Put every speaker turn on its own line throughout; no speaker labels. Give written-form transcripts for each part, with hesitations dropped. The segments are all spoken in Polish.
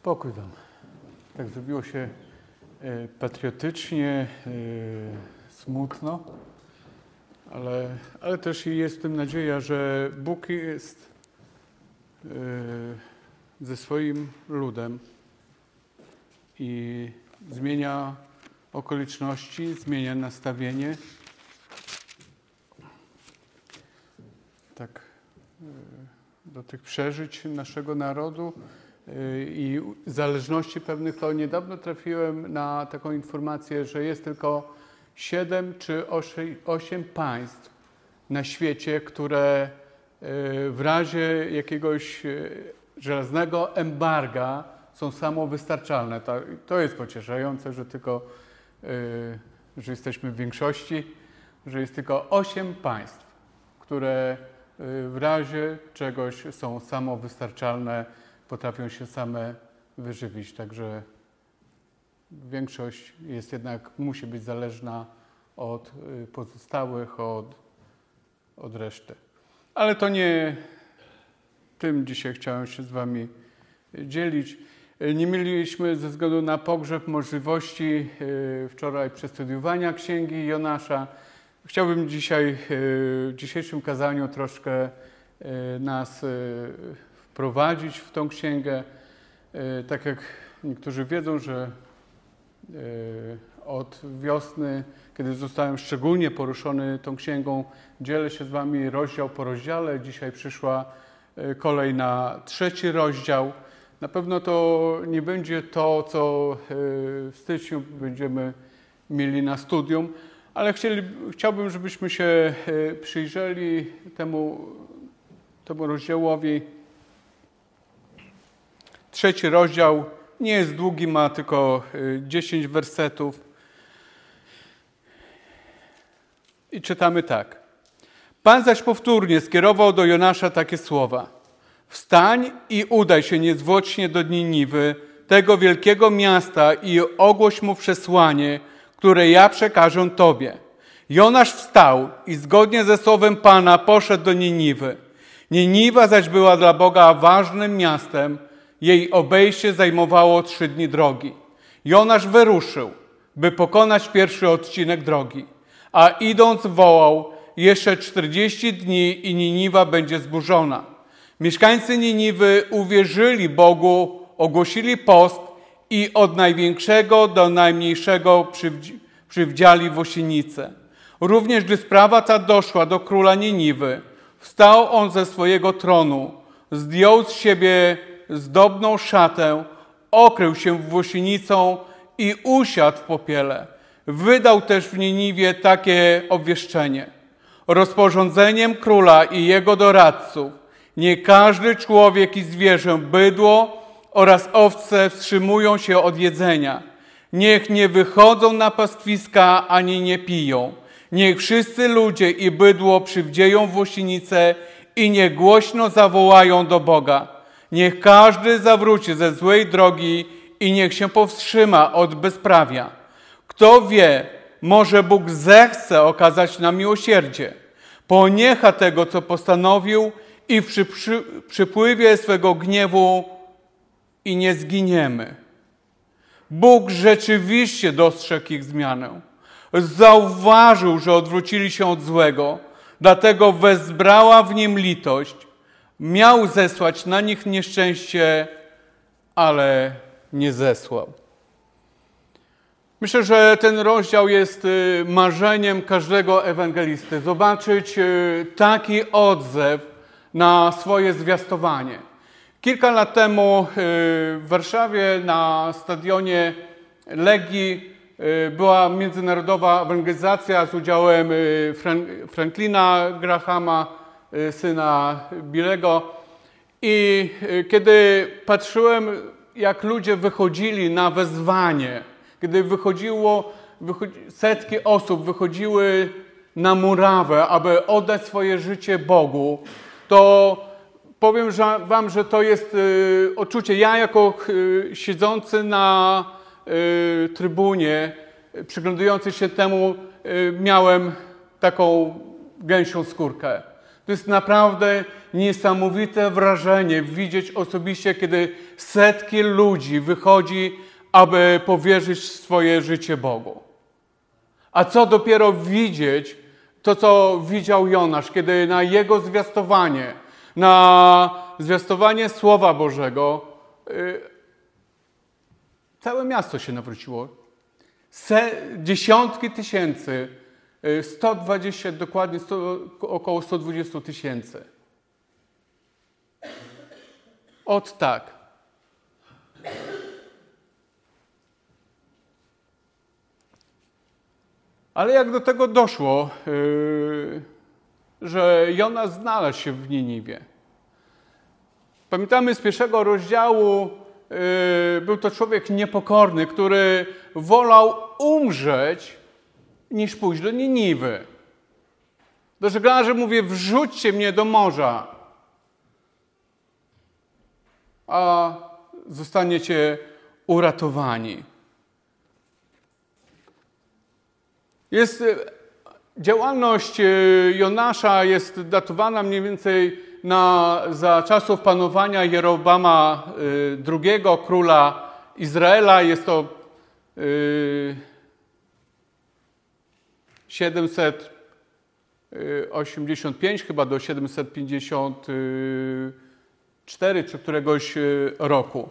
Pokój wam. Tak zrobiło się patriotycznie, smutno, ale też jest w tym nadzieja, że Bóg jest ze swoim ludem i zmienia okoliczności, zmienia nastawienie. Tak, do tych przeżyć naszego narodu i zależności pewnych, to niedawno trafiłem na taką informację, że jest tylko 7 czy 8 państw na świecie, które w razie jakiegoś żelaznego embarga są samowystarczalne. To jest pocieszające, że że jesteśmy w większości, że jest tylko 8 państw, które w razie czegoś są samowystarczalne, potrafią się same wyżywić. Także większość jest jednak, musi być zależna od pozostałych, od reszty. Ale to nie tym dzisiaj chciałem się z wami dzielić. Nie mieliśmy ze względu na pogrzeb możliwości wczoraj przestudiowania Księgi Jonasza. Chciałbym dzisiaj w dzisiejszym kazaniu troszkę nas wprowadzić w tą księgę. Tak jak niektórzy wiedzą, że od wiosny, kiedy zostałem szczególnie poruszony tą księgą, dzielę się z wami rozdział po rozdziale. Dzisiaj przyszła kolej na 3 rozdział. Na pewno to nie będzie to, co w styczniu będziemy mieli na studium, ale chciałbym, żebyśmy się przyjrzeli temu rozdziałowi. 3 rozdział nie jest długi, ma tylko 10 wersetów. I czytamy tak. Pan zaś powtórnie skierował do Jonasza takie słowa. Wstań i udaj się niezwłocznie do Niniwy, tego wielkiego miasta, i ogłoś mu przesłanie, które ja przekażę tobie. Jonasz wstał i zgodnie ze słowem Pana poszedł do Niniwy. Niniwa zaś była dla Boga ważnym miastem. Jej obejście zajmowało 3 dni drogi. Jonasz wyruszył, by pokonać pierwszy odcinek drogi, a idąc wołał: jeszcze 40 dni i Niniwa będzie zburzona. Mieszkańcy Niniwy uwierzyli Bogu, ogłosili post i od największego do najmniejszego przywdziali w osienice. Również gdy sprawa ta doszła do króla Niniwy, wstał on ze swojego tronu, zdjął z siebie zdobną szatę, okrył się włosienicą i usiadł w popiele. Wydał też w Niniwie takie obwieszczenie. Rozporządzeniem króla i jego doradców nie każdy człowiek i zwierzę, bydło oraz owce wstrzymują się od jedzenia. Niech nie wychodzą na pastwiska ani nie piją. Niech wszyscy ludzie i bydło przywdzieją włosienice i niech głośno zawołają do Boga. Niech każdy zawróci ze złej drogi i niech się powstrzyma od bezprawia. Kto wie, może Bóg zechce okazać nam miłosierdzie. Poniecha tego, co postanowił, i w przypływie swego gniewu i nie zginiemy. Bóg rzeczywiście dostrzegł ich zmianę. Zauważył, że odwrócili się od złego, dlatego wezbrała w nim litość. Miał zesłać na nich nieszczęście, ale nie zesłał. Myślę, że ten rozdział jest marzeniem każdego ewangelisty. Zobaczyć taki odzew na swoje zwiastowanie. Kilka lat temu w Warszawie na stadionie Legii była międzynarodowa ewangelizacja z udziałem Franklina Grahama, syna Billego. I kiedy patrzyłem, jak ludzie wychodzili na wezwanie, kiedy setki osób wychodziły na murawę, aby oddać swoje życie Bogu, to powiem wam, że to jest odczucie. Ja jako siedzący na trybunie, przyglądający się temu, miałem taką gęsią skórkę. To jest naprawdę niesamowite wrażenie widzieć osobiście, kiedy setki ludzi wychodzi, aby powierzyć swoje życie Bogu. A co dopiero widzieć to, co widział Jonasz, kiedy na jego zwiastowanie, na zwiastowanie Słowa Bożego, całe miasto się nawróciło. Dziesiątki tysięcy, 120, dokładnie około 120 tysięcy. Ot tak. Ale jak do tego doszło, że Jonasz znalazł się w Niniwie? Pamiętamy z pierwszego rozdziału, był to człowiek niepokorny, który wolał umrzeć, niż pójść do Niniwy. Do żeglarzy mówię, wrzućcie mnie do morza, a zostaniecie uratowani. Działalność Jonasza jest datowana mniej więcej za czasów panowania Jeroboama II, króla Izraela. Jest to 785 chyba do 754 czy któregoś roku.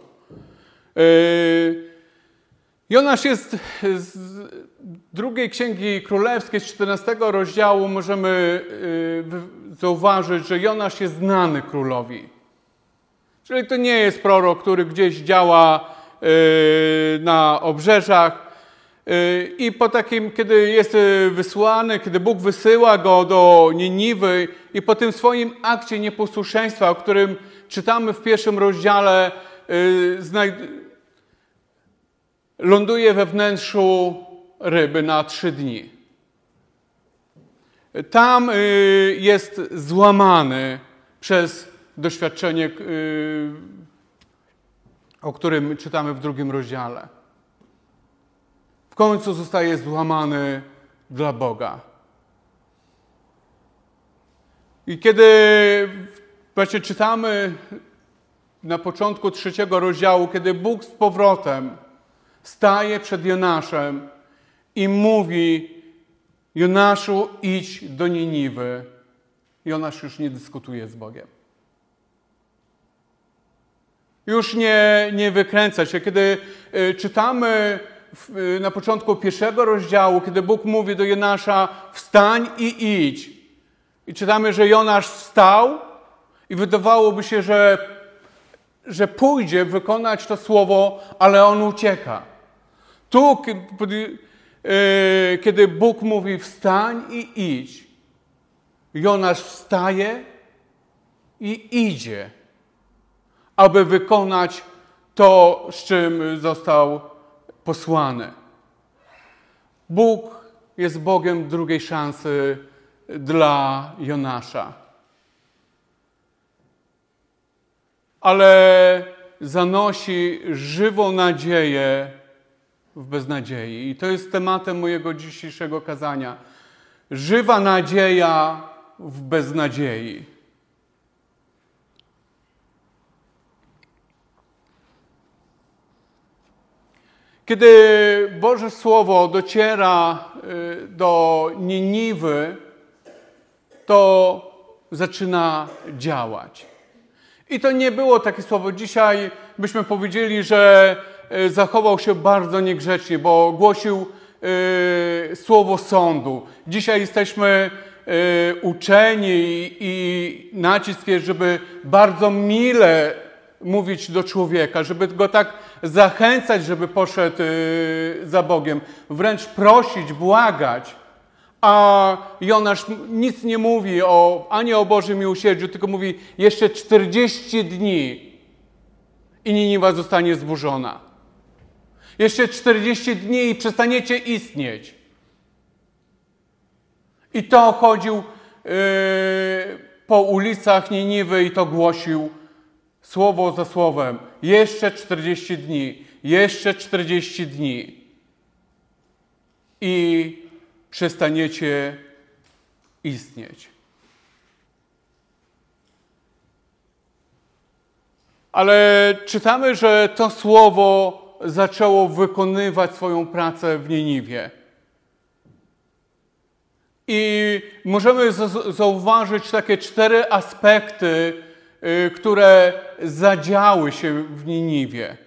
Jonasz jest z drugiej Księgi Królewskiej, z 14 rozdziału możemy zauważyć, że Jonasz jest znany królowi. Czyli to nie jest prorok, który gdzieś działa na obrzeżach. I po takim, kiedy jest wysłany, kiedy Bóg wysyła go do Niniwy i po tym swoim akcie nieposłuszeństwa, o którym czytamy w pierwszym rozdziale, ląduje we wnętrzu ryby na 3 dni. Tam jest złamany przez doświadczenie, o którym czytamy w 2 rozdziale. W końcu zostaje złamany dla Boga. I kiedy właśnie czytamy na początku 3 rozdziału, kiedy Bóg z powrotem staje przed Jonaszem i mówi: Jonaszu, idź do Niniwy. Jonasz już nie dyskutuje z Bogiem. Już nie wykręca się. Kiedy czytamy na początku 1 rozdziału, kiedy Bóg mówi do Jonasza: wstań i idź. I czytamy, że Jonasz wstał i wydawałoby się, że pójdzie wykonać to słowo, ale on ucieka. Tu, kiedy Bóg mówi: wstań i idź, Jonasz wstaje i idzie, aby wykonać to, z czym został posłany. Bóg jest Bogiem drugiej szansy dla Jonasza. Ale zanosi żywą nadzieję w beznadziei. I to jest tematem mojego dzisiejszego kazania. Żywa nadzieja w beznadziei. Kiedy Boże Słowo dociera do Niniwy, to zaczyna działać. I to nie było takie słowo. Dzisiaj byśmy powiedzieli, że zachował się bardzo niegrzecznie, bo głosił słowo sądu. Dzisiaj jesteśmy uczeni i nacisk jest, żeby bardzo mile mówić do człowieka, żeby go tak zachęcać, żeby poszedł za Bogiem. Wręcz prosić, błagać. A Jonasz nic nie mówi ani o Bożym miłosierdziu, tylko mówi: jeszcze 40 dni i Niniwa zostanie zburzona. Jeszcze 40 dni i przestaniecie istnieć. I to chodził po ulicach Niniwy i to głosił słowo za słowem. Jeszcze 40 dni. Jeszcze 40 dni. I przestaniecie istnieć. Ale czytamy, że to słowo zaczęło wykonywać swoją pracę w Niniwie. I możemy zauważyć takie 4 aspekty, które zadziały się w Niniwie.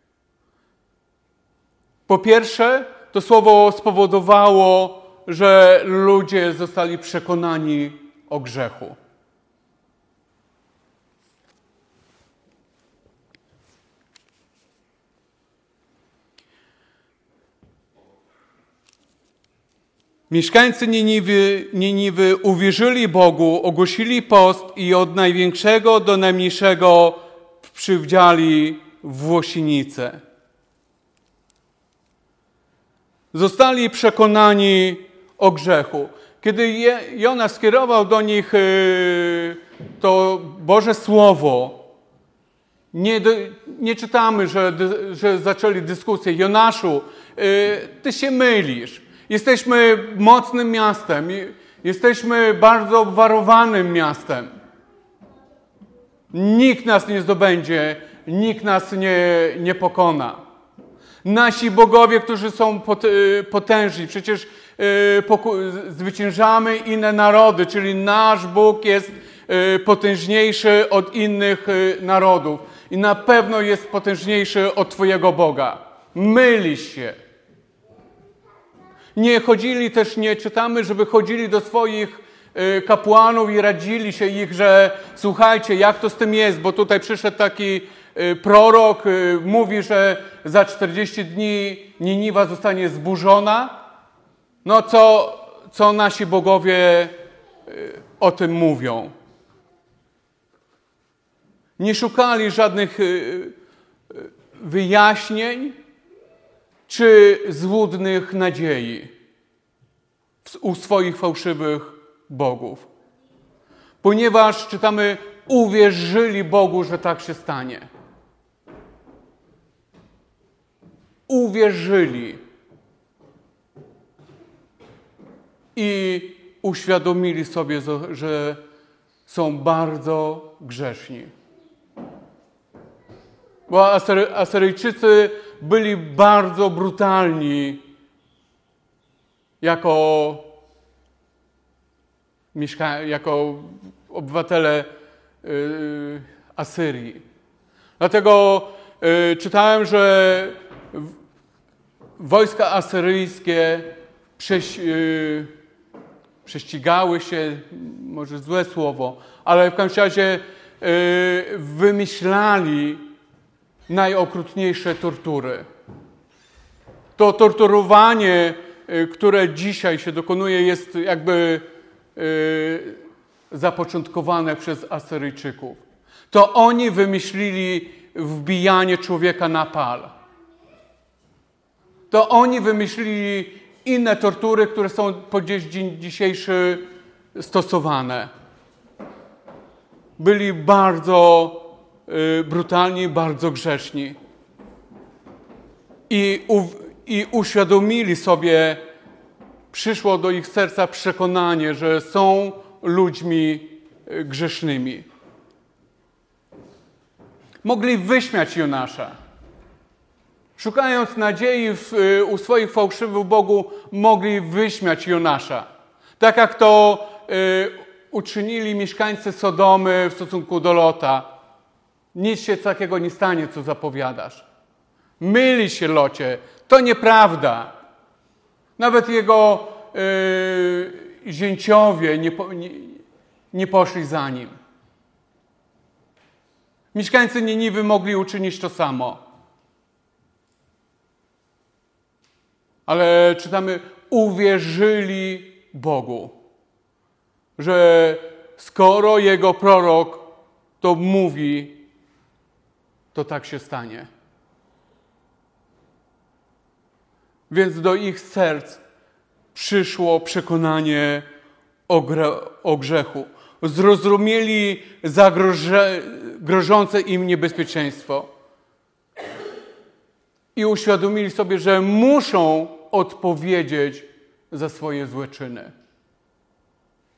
Po pierwsze, to słowo spowodowało, że ludzie zostali przekonani o grzechu. Mieszkańcy Niniwy uwierzyli Bogu, ogłosili post i od największego do najmniejszego przywdziali włosienicę. Zostali przekonani o grzechu. Kiedy Jona skierował do nich to Boże Słowo, nie czytamy, że zaczęli dyskusję. Jonaszu, ty się mylisz. Jesteśmy mocnym miastem. Jesteśmy bardzo obwarowanym miastem. Nikt nas nie zdobędzie. Nikt nas nie pokona. Nasi bogowie, którzy są potężni, przecież zwyciężamy inne narody, czyli nasz Bóg jest potężniejszy od innych narodów i na pewno jest potężniejszy od Twojego Boga. Mylisz się. Nie czytamy, żeby chodzili do swoich kapłanów i radzili się ich, że słuchajcie, jak to z tym jest, bo tutaj przyszedł taki prorok, mówi, że za 40 dni Niniwa zostanie zburzona. No co nasi bogowie o tym mówią? Nie szukali żadnych wyjaśnień czy złudnych nadziei u swoich fałszywych bogów. Ponieważ, czytamy, uwierzyli Bogu, że tak się stanie. Uwierzyli. I uświadomili sobie, że są bardzo grzeszni. Bo Asyryjczycy byli bardzo brutalni jako obywatele Asyrii. Dlatego czytałem, że wojska asyryjskie prześcigały się, może złe słowo, ale w każdym razie wymyślali najokrutniejsze tortury. To torturowanie, które dzisiaj się dokonuje, jest jakby zapoczątkowane przez Asyryjczyków. To oni wymyślili wbijanie człowieka na pal. To oni wymyślili inne tortury, które są po dzień dzisiejszy stosowane. Byli bardzo brutalni, bardzo grzeszni. I uświadomili sobie, przyszło do ich serca przekonanie, że są ludźmi grzesznymi. Mogli wyśmiać Jonasza. Szukając nadziei u swoich fałszywych bogów, mogli wyśmiać Jonasza. Tak jak to uczynili mieszkańcy Sodomy w stosunku do Lota. Nic się takiego nie stanie, co zapowiadasz. Myli się, Locie. To nieprawda. Nawet jego zięciowie nie poszli za nim. Mieszkańcy Niniwy mogli uczynić to samo. Ale czytamy, uwierzyli Bogu, że skoro jego prorok to mówi, to tak się stanie. Więc do ich serc przyszło przekonanie o grzechu. Zrozumieli grożące im niebezpieczeństwo. I uświadomili sobie, że muszą odpowiedzieć za swoje złe czyny.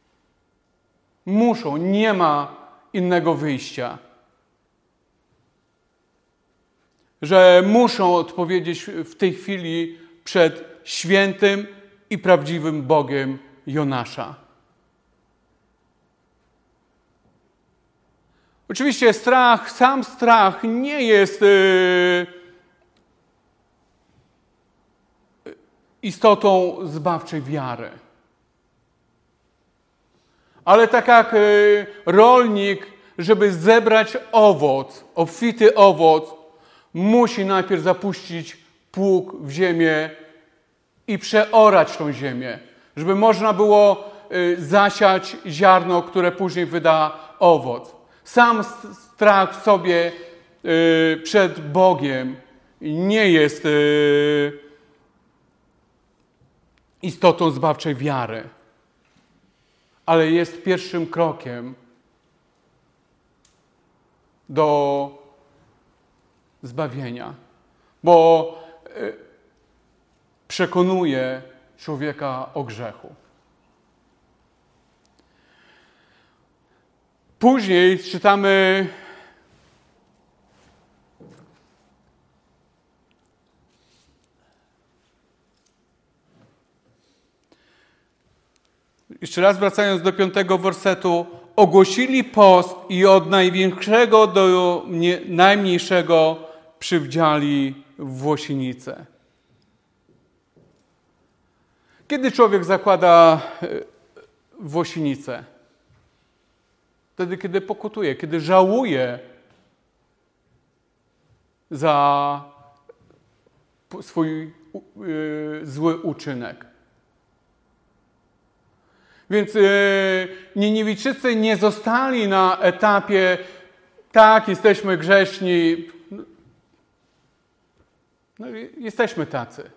Muszą, nie ma innego wyjścia. że muszą odpowiedzieć w tej chwili przed świętym i prawdziwym Bogiem Jonasza. Oczywiście sam strach nie jest istotą zbawczej wiary. Ale tak jak rolnik, żeby zebrać owoc, obfity owoc, musi najpierw zapuścić pług w ziemię i przeorać tą ziemię, żeby można było zasiać ziarno, które później wyda owoc. Sam strach w sobie przed Bogiem nie jest istotą zbawczej wiary, ale jest pierwszym krokiem do zbawienia, bo przekonuje człowieka o grzechu. Później czytamy jeszcze raz wracając do 5 wersetu, ogłosili post i od największego do najmniejszego przywdziali włosienicę. Kiedy człowiek zakłada włosienicę? Wtedy, kiedy pokutuje, kiedy żałuje za swój zły uczynek. Więc Niniwijczycy nie zostali na etapie tak, jesteśmy grzeszni. No, jesteśmy tacy.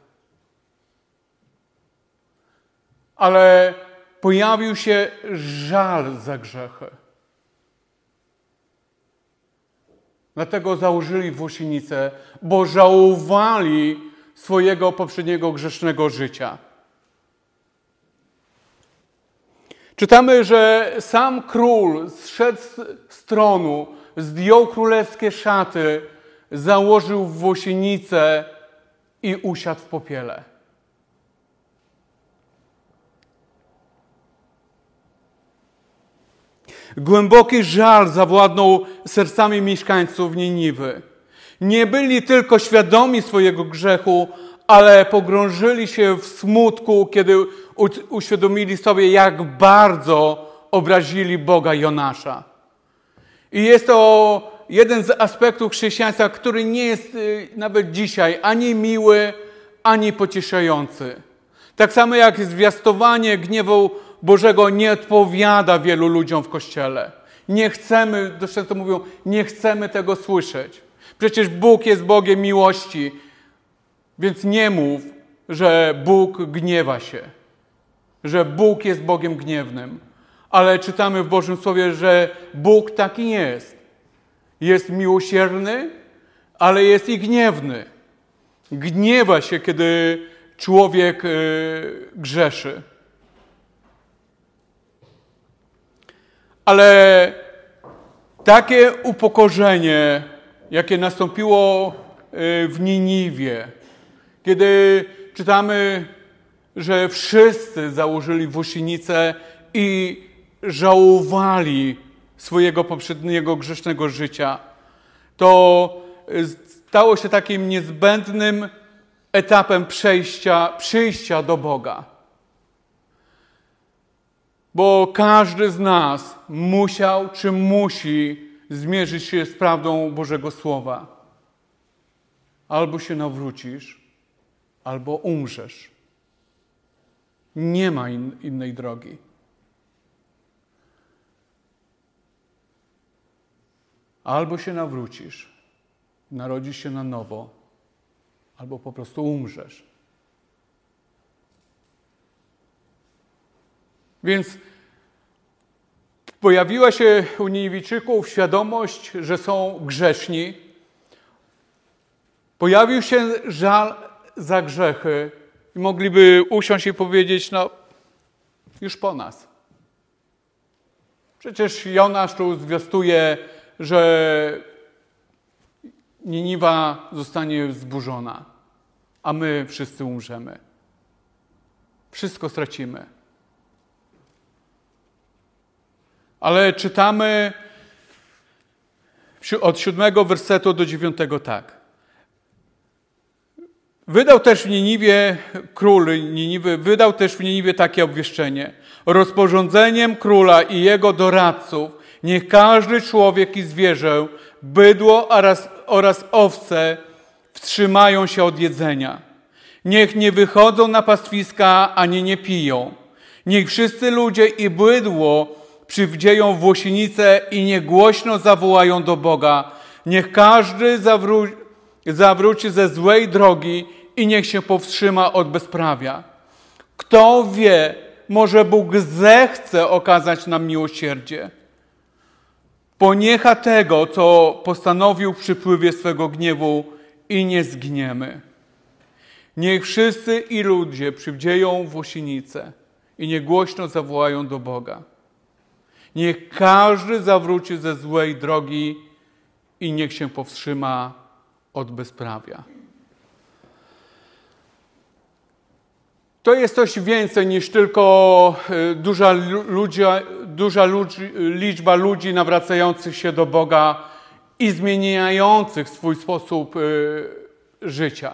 Ale pojawił się żal za grzechy. Dlatego założyli włosienicę, bo żałowali swojego poprzedniego grzesznego życia. Czytamy, że sam król zszedł z tronu, zdjął królewskie szaty, założył włosienicę i usiadł w popiele. Głęboki żal zawładnął sercami mieszkańców Niniwy. Nie byli tylko świadomi swojego grzechu, ale pogrążyli się w smutku, kiedy uświadomili sobie, jak bardzo obrazili Boga Jonasza. I jest to jeden z aspektów chrześcijaństwa, który nie jest nawet dzisiaj ani miły, ani pocieszający. Tak samo jak zwiastowanie gniewu Bożego nie odpowiada wielu ludziom w Kościele. Nie chcemy, często mówią, nie chcemy tego słyszeć. Przecież Bóg jest Bogiem miłości, więc nie mów, że Bóg gniewa się, że Bóg jest Bogiem gniewnym. Ale czytamy w Bożym Słowie, że Bóg taki jest. Jest miłosierny, ale jest i gniewny. Gniewa się, kiedy człowiek grzeszy. Ale takie upokorzenie, jakie nastąpiło w Niniwie, kiedy czytamy, że wszyscy założyli włosienicę i żałowali swojego poprzedniego grzesznego życia, to stało się takim niezbędnym etapem przyjścia do Boga. Bo każdy z nas musiał czy musi zmierzyć się z prawdą Bożego Słowa. Albo się nawrócisz, albo umrzesz. Nie ma innej drogi. Albo się nawrócisz, narodzisz się na nowo, albo po prostu umrzesz. Więc pojawiła się u Niniwijczyków świadomość, że są grzeszni. Pojawił się żal za grzechy i mogliby usiąść i powiedzieć, no już po nas. Przecież Jonasz tu zwiastuje, że Niniwa zostanie zburzona, a my wszyscy umrzemy. Wszystko stracimy. Ale czytamy od 7 wersetu do 9 tak. Król Niniwy wydał też w Niniwie takie obwieszczenie. Rozporządzeniem króla i jego doradców niech każdy człowiek i zwierzę, bydło oraz owce wstrzymają się od jedzenia. Niech nie wychodzą na pastwiska, ani nie piją. Niech wszyscy ludzie i bydło przywdzieją włosienice i niech głośno zawołają do Boga. Niech każdy zawróci ze złej drogi i niech się powstrzyma od bezprawia. Kto wie, może Bóg zechce okazać nam miłosierdzie. Poniecha tego, co postanowił w przypływie swego gniewu i nie zginiemy. Niech wszyscy i ludzie przywdzieją włosienice i niech głośno zawołają do Boga. Niech każdy zawróci ze złej drogi i niech się powstrzyma od bezprawia. To jest coś więcej niż tylko duża liczba ludzi nawracających się do Boga i zmieniających swój sposób życia.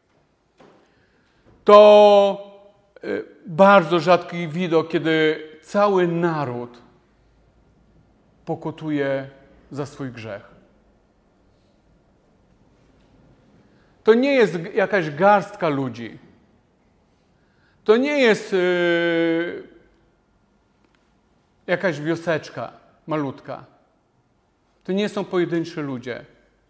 To bardzo rzadki widok, kiedy cały naród pokutuje za swój grzech. To nie jest jakaś garstka ludzi. To nie jest jakaś wioseczka malutka. To nie są pojedynczy ludzie.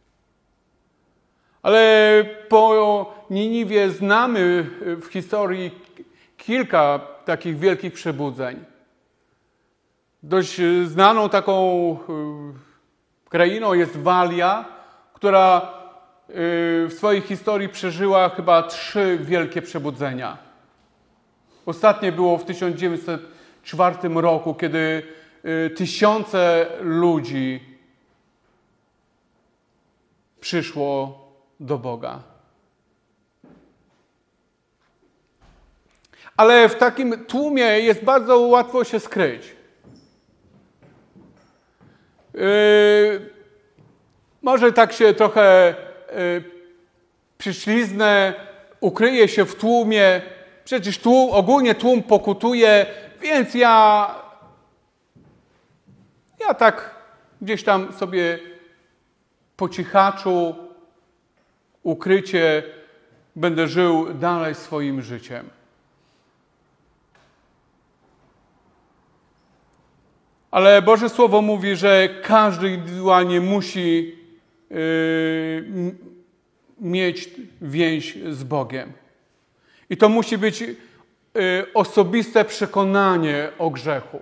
Ale po Niniwie znamy w historii kilka takich wielkich przebudzeń. Dość znaną taką krainą jest Walia, która w swojej historii przeżyła chyba 3 wielkie przebudzenia. Ostatnie było w 1904 roku, kiedy tysiące ludzi przyszło do Boga. Ale w takim tłumie jest bardzo łatwo się skryć. Może tak się trochę przyśliznę, ukryję się w tłumie. Przecież ogólnie tłum pokutuje, więc ja tak gdzieś tam sobie po cichaczu, ukrycie będę żył dalej swoim życiem. Ale Boże Słowo mówi, że każdy indywidualnie musi mieć więź z Bogiem. I to musi być osobiste przekonanie o grzechu.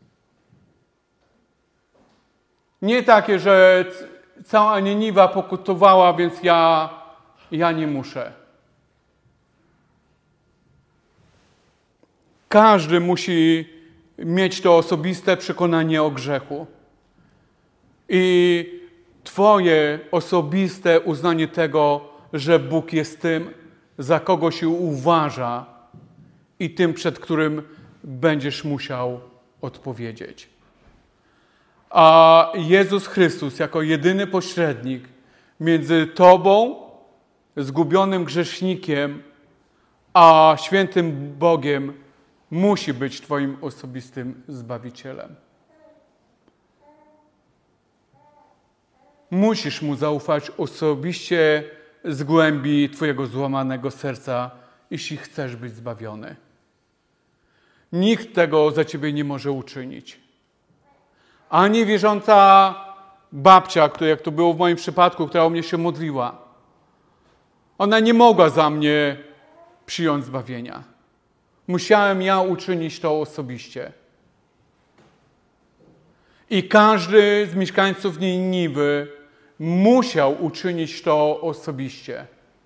Nie takie, że cała Niniwa pokutowała, więc ja nie muszę. Każdy musi mieć to osobiste przekonanie o grzechu. I Twoje osobiste uznanie tego, że Bóg jest tym, za kogo się uważa i tym, przed którym będziesz musiał odpowiedzieć. A Jezus Chrystus jako jedyny pośrednik między Tobą, zgubionym grzesznikiem, a świętym Bogiem musi być Twoim osobistym Zbawicielem. Musisz Mu zaufać osobiście z głębi Twojego złamanego serca, jeśli chcesz być zbawiony. Nikt tego za Ciebie nie może uczynić. Ani wierząca babcia, jak to było w moim przypadku, która o mnie się modliła. Ona nie mogła za mnie przyjąć zbawienia. Musiałem ja uczynić to osobiście. I każdy z mieszkańców Niniwy musiał uczynić to osobiście.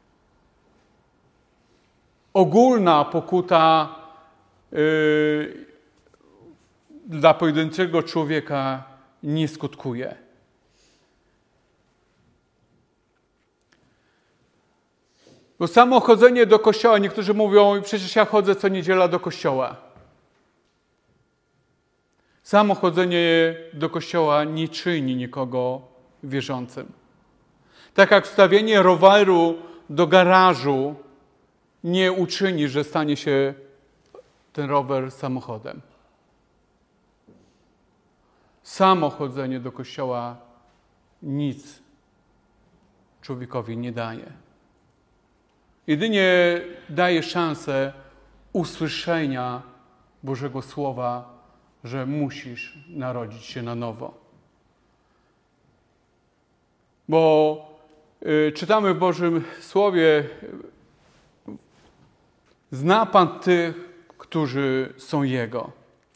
Ogólna pokuta dla pojedynczego człowieka nie skutkuje. Bo samo chodzenie do kościoła, niektórzy mówią, przecież ja chodzę co niedziela do kościoła. Samo chodzenie do kościoła nie czyni nikogo wierzącym. Tak jak wstawienie roweru do garażu nie uczyni, że stanie się ten rower samochodem. Samo chodzenie do kościoła nic człowiekowi nie daje. Jedynie daje szansę usłyszenia Bożego Słowa, że musisz narodzić się na nowo. Bo czytamy w Bożym Słowie, zna Pan tych, którzy są Jego.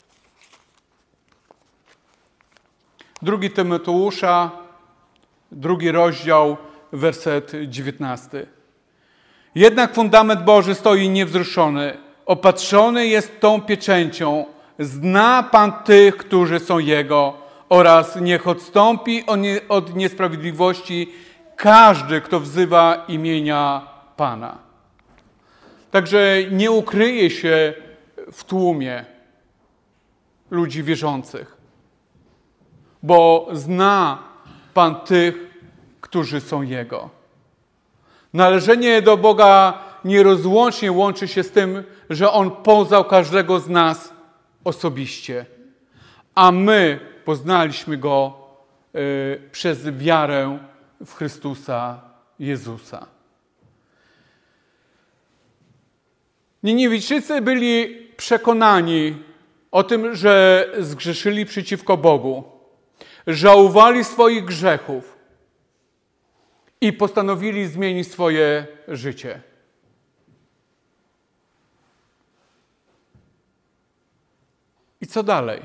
2 Tymoteusza, 2 rozdział, werset 19. Jednak fundament Boży stoi niewzruszony, opatrzony jest tą pieczęcią. Zna Pan tych, którzy są Jego, oraz niech odstąpi od niesprawiedliwości każdy, kto wzywa imienia Pana. Także nie ukryje się w tłumie ludzi wierzących, bo zna Pan tych, którzy są Jego. Należenie do Boga nierozłącznie łączy się z tym, że On poznał każdego z nas osobiście, a my poznaliśmy Go przez wiarę w Chrystusa Jezusa. Niniwijczycy byli przekonani o tym, że zgrzeszyli przeciwko Bogu, żałowali swoich grzechów i postanowili zmienić swoje życie. I co dalej?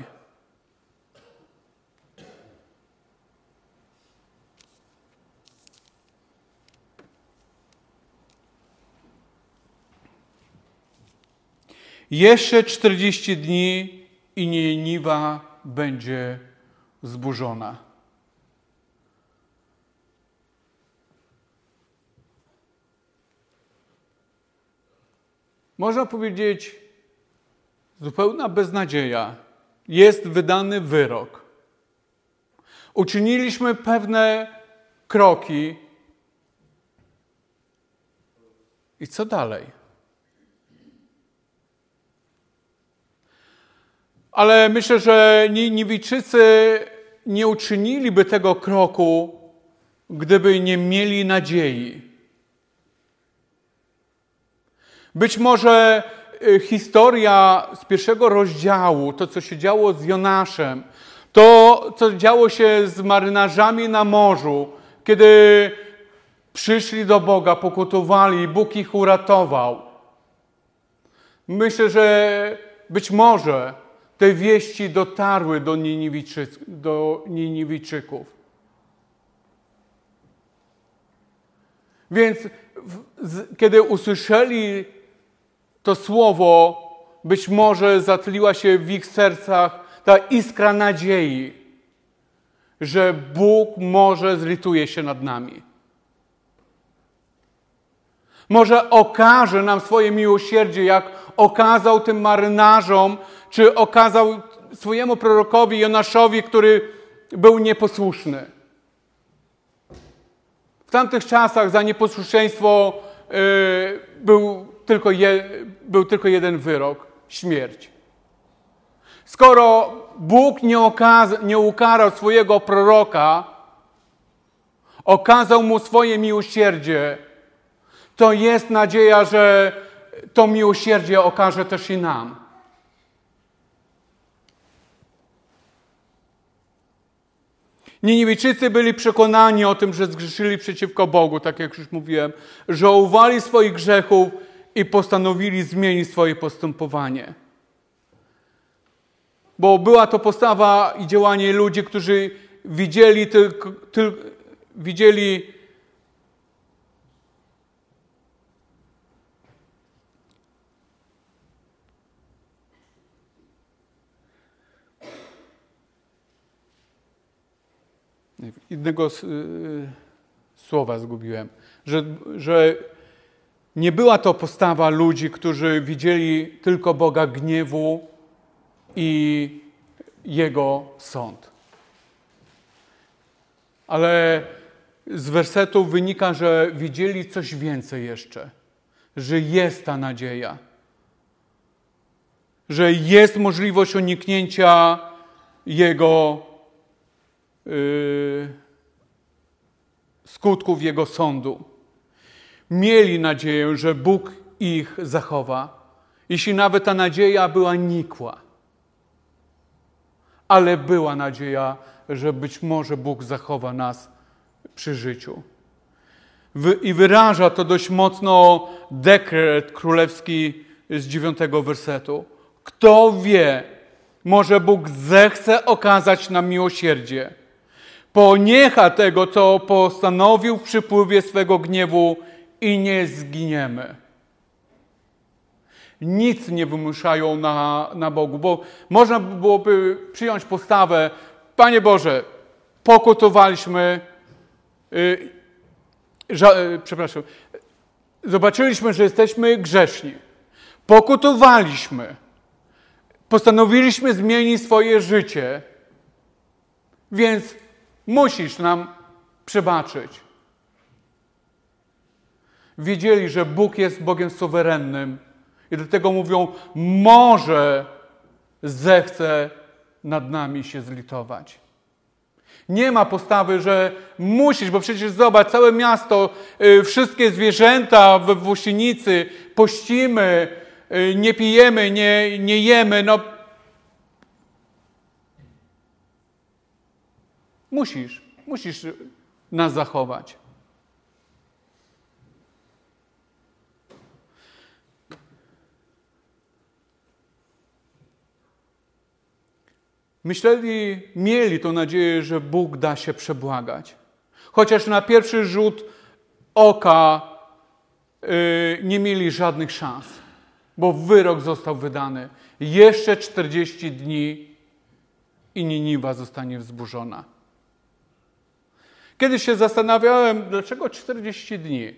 Jeszcze 40 dni i Niniwa będzie zburzona. Można powiedzieć, zupełna beznadzieja. Jest wydany wyrok. Uczyniliśmy pewne kroki. I co dalej? Ale myślę, że Niniwijczycy nie uczyniliby tego kroku, gdyby nie mieli nadziei. Być może historia z 1 rozdziału, to co się działo z Jonaszem, to co działo się z marynarzami na morzu, kiedy przyszli do Boga, pokutowali i Bóg ich uratował. Myślę, że być może te wieści dotarły do Niniwijczyków. Więc kiedy usłyszeli to słowo, być może zatliła się w ich sercach ta iskra nadziei, że Bóg może zlituje się nad nami. Może okaże nam swoje miłosierdzie, jak okazał tym marynarzom, czy okazał swojemu prorokowi Jonaszowi, który był nieposłuszny. W tamtych czasach za nieposłuszeństwo był tylko jeden wyrok – śmierć. Skoro Bóg nie ukarał swojego proroka, okazał mu swoje miłosierdzie, to jest nadzieja, że to miłosierdzie okaże też i nam. Niniwijczycy byli przekonani o tym, że zgrzeszyli przeciwko Bogu, tak jak już mówiłem, żałowali swoich grzechów i postanowili zmienić swoje postępowanie. Bo była to postawa i działanie ludzi, którzy widzieli jednego słowa zgubiłem, że Nie była to postawa ludzi, którzy widzieli tylko Boga gniewu i Jego sąd. Ale z wersetu wynika, że widzieli coś więcej jeszcze. Że jest ta nadzieja. Że jest możliwość uniknięcia Jego skutków Jego sądu. Mieli nadzieję, że Bóg ich zachowa. Jeśli nawet ta nadzieja była nikła. Ale była nadzieja, że być może Bóg zachowa nas przy życiu. I wyraża to dość mocno dekret królewski z 9 wersetu. Kto wie, może Bóg zechce okazać nam miłosierdzie. Poniecha tego, co postanowił w przypływie swego gniewu i nie zginiemy. Nic nie wymuszają na Bogu, bo można byłoby przyjąć postawę: Panie Boże, pokutowaliśmy, zobaczyliśmy, że jesteśmy grzeszni. Pokutowaliśmy. Postanowiliśmy zmienić swoje życie, więc musisz nam przebaczyć. Wiedzieli, że Bóg jest Bogiem suwerennym i dlatego mówią: może zechce nad nami się zlitować. Nie ma postawy, że musisz, bo przecież zobacz, całe miasto, wszystkie zwierzęta we Włosienicy, pościmy, nie pijemy, nie jemy. No, musisz nas zachować. Mieli tą nadzieję, że Bóg da się przebłagać. Chociaż na pierwszy rzut oka nie mieli żadnych szans, bo wyrok został wydany. Jeszcze 40 dni i Niniwa zostanie wzburzona. Kiedyś się zastanawiałem, dlaczego 40 dni?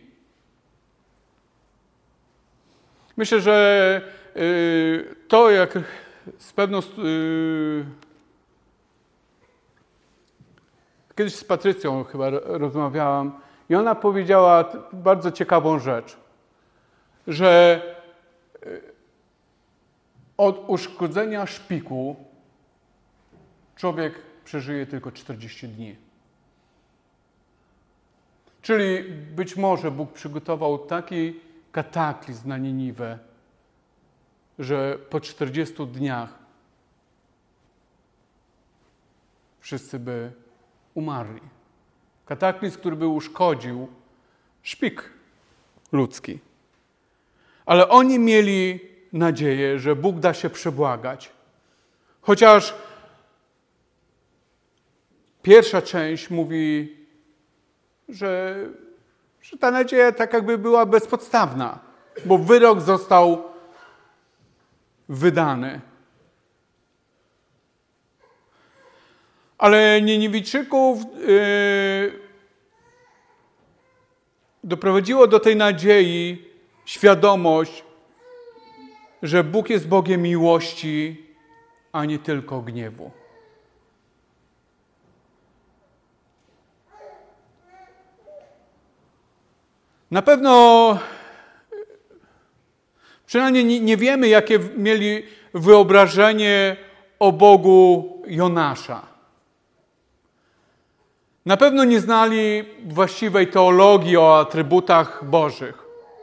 Myślę, że to jak z pewną... Kiedyś z Patrycją chyba rozmawiałam i ona powiedziała bardzo ciekawą rzecz, że od uszkodzenia szpiku człowiek przeżyje tylko 40 dni. Czyli być może Bóg przygotował taki kataklizm na Niniwę, że po 40 dniach wszyscy by umarli. Kataklizm, który by uszkodził szpik ludzki. Ale oni mieli nadzieję, że Bóg da się przebłagać. Chociaż pierwsza część mówi, że ta nadzieja tak jakby była bezpodstawna, bo wyrok został wydany. Ale Niniwijczyków doprowadziło do tej nadziei świadomość, że Bóg jest Bogiem miłości, a nie tylko gniewu. Na pewno, przynajmniej nie wiemy, jakie mieli wyobrażenie o Bogu Jonasza. Na pewno nie znali właściwej teologii o atrybutach Bożych.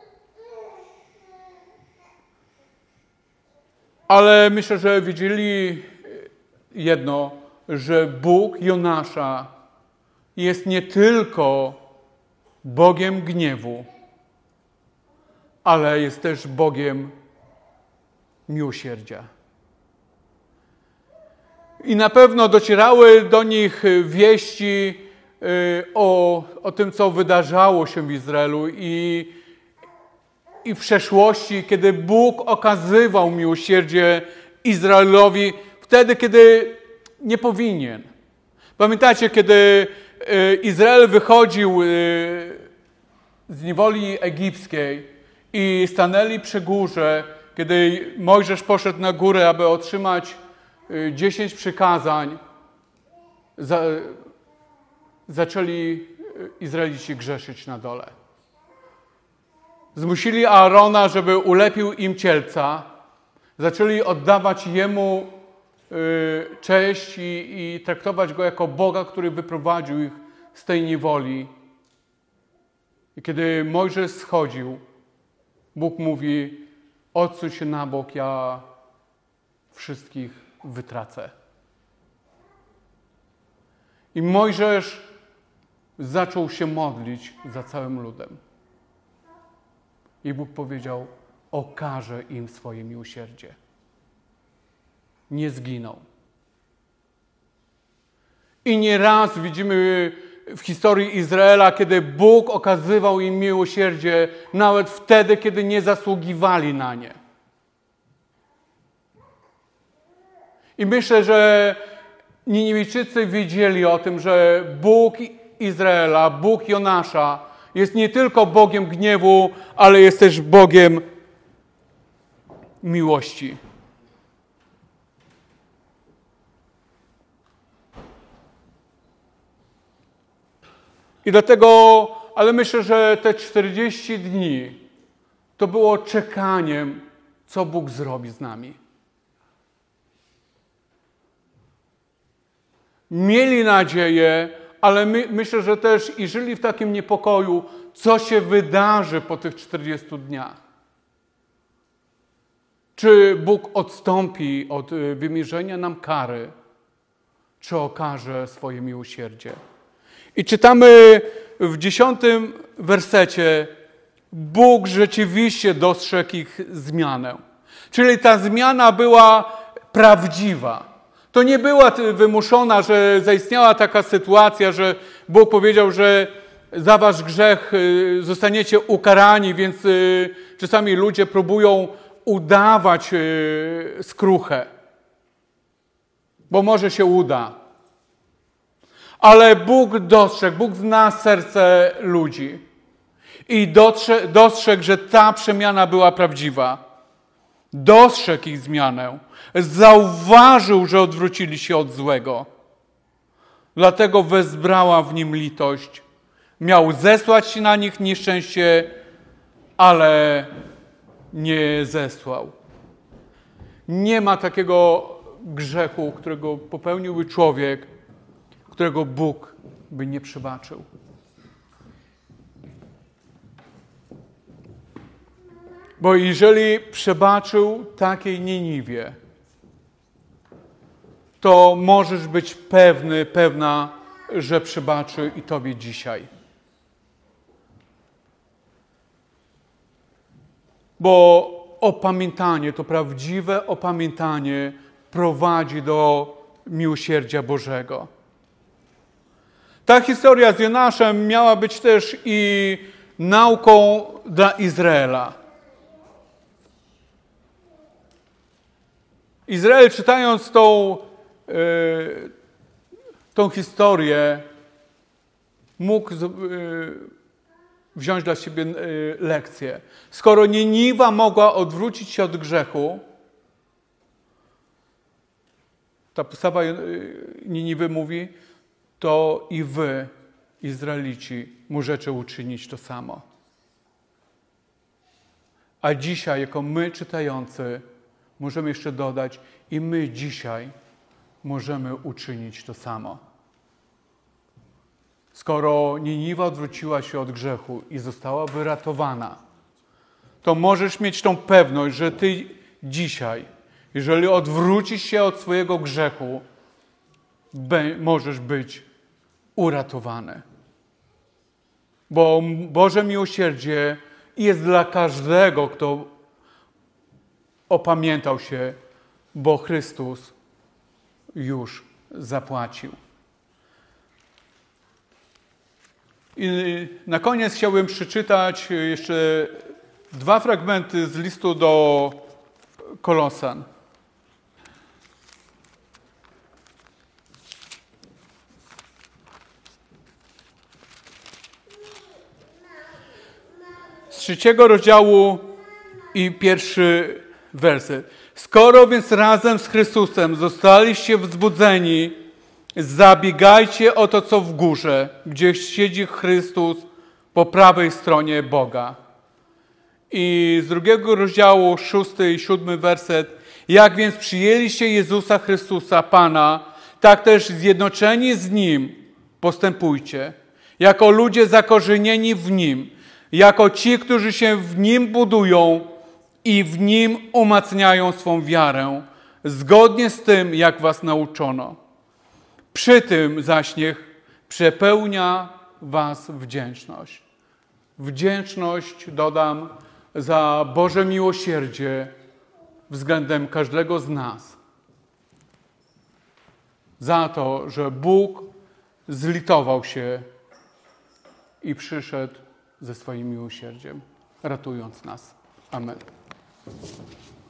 Ale myślę, że wiedzieli jedno, że Bóg Jonasza jest nie tylko Bogiem gniewu, ale jest też Bogiem miłosierdzia. I na pewno docierały do nich wieści o tym, co wydarzało się w Izraelu i w przeszłości, kiedy Bóg okazywał miłosierdzie Izraelowi wtedy, kiedy nie powinien. Pamiętacie, kiedy Izrael wychodził z niewoli egipskiej i stanęli przy górze, kiedy Mojżesz poszedł na górę, aby otrzymać 10 przykazań, zaczęli Izraelici grzeszyć na dole. Zmusili Aarona, żeby ulepił im cielca. Zaczęli oddawać jemu cześć i traktować go jako Boga, który wyprowadził ich z tej niewoli. I kiedy Mojżesz schodził, Bóg mówi: odsuń się na bok, ja wszystkich wytracę. I Mojżesz zaczął się modlić za całym ludem. I Bóg powiedział: okaże im swoje miłosierdzie. Nie zginą. I nieraz widzimy w historii Izraela, kiedy Bóg okazywał im miłosierdzie, nawet wtedy, kiedy nie zasługiwali na nie. I myślę, że Niniwijczycy wiedzieli o tym, że Bóg Izraela, Bóg Jonasza jest nie tylko Bogiem gniewu, ale jest też Bogiem miłości. I dlatego, ale myślę, że te 40 dni to było czekaniem, co Bóg zrobi z nami. Mieli nadzieję, ale myślę, że też i żyli w takim niepokoju, co się wydarzy po tych 40 dniach. Czy Bóg odstąpi od wymierzenia nam kary, czy okaże swoje miłosierdzie. I czytamy w 10 wersecie: Bóg rzeczywiście dostrzegł ich zmianę. Czyli ta zmiana była prawdziwa. To nie była wymuszona, że zaistniała taka sytuacja, że Bóg powiedział, że za wasz grzech zostaniecie ukarani, więc czasami ludzie próbują udawać skruchę, bo może się uda. Ale Bóg dostrzegł, Bóg zna serce ludzi i dostrzegł, że ta przemiana była prawdziwa. Dostrzegł ich zmianę. Zauważył, że odwrócili się od złego. Dlatego wezbrała w nim litość. Miał zesłać na nich nieszczęście, ale nie zesłał. Nie ma takiego grzechu, którego popełniłby człowiek, którego Bóg by nie przebaczył. Bo jeżeli przebaczył takiej Niniwie, to możesz być pewna, że przebaczy i tobie dzisiaj. Bo opamiętanie, to prawdziwe opamiętanie prowadzi do miłosierdzia Bożego. Ta historia z Jonaszem miała być też i nauką dla Izraela. Izrael, czytając tą historię, mógł wziąć dla siebie lekcję. Skoro Niniwa mogła odwrócić się od grzechu, ta postawa Niniwy mówi, to i wy, Izraelici, możecie uczynić to samo. A dzisiaj, jako my czytający, możemy jeszcze dodać, i my dzisiaj możemy uczynić to samo. Skoro Niniwa odwróciła się od grzechu i została wyratowana, to możesz mieć tą pewność, że ty dzisiaj, jeżeli odwrócisz się od swojego grzechu, możesz być uratowany. Bo Boże miłosierdzie jest dla każdego, kto opamiętał się, bo Chrystus już zapłacił. I na koniec chciałbym przeczytać jeszcze 2 fragmenty z listu do Kolosan. Z 3 rozdziału i 1 werset. Skoro więc razem z Chrystusem zostaliście wzbudzeni, zabiegajcie o to, co w górze, gdzie siedzi Chrystus po prawej stronie Boga. I z 2 rozdziału 6 i 7 werset. Jak więc przyjęliście Jezusa Chrystusa, Pana, tak też zjednoczeni z Nim postępujcie. Jako ludzie zakorzenieni w Nim. Jako ci, którzy się w Nim budują i w Nim umacniają swą wiarę. Zgodnie z tym, jak was nauczono. Przy tym zaś niech przepełnia was wdzięczność. Wdzięczność, dodam, za Boże miłosierdzie względem każdego z nas. Za to, że Bóg zlitował się i przyszedł ze swoim miłosierdziem, ratując nas. Amen.